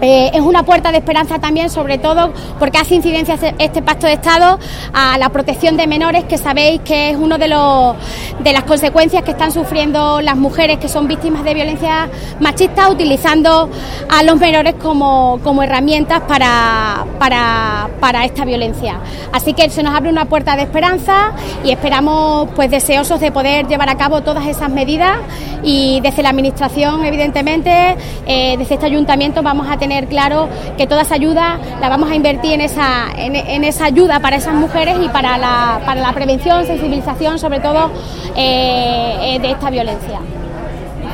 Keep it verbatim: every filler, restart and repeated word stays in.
Eh, es una puerta de esperanza también, sobre todo porque hace incidencia este Pacto de Estado a la protección de menores, que sabéis que es uno de los de las consecuencias que están sufriendo las mujeres que son víctimas de violencia machista, utilizando a los menores como, como herramientas para, para, para esta violencia. Así que se nos abre una puerta de esperanza y esperamos, pues, deseosos de poder llevar a cabo todas esas medidas, y desde la Administración, evidentemente, eh, desde este Ayuntamiento vamos a tener claro que toda esa ayuda la vamos a invertir en esa, en, en esa ayuda para esas mujeres y para la, para la prevención, sensibilización, sobre todo, eh, de esta violencia.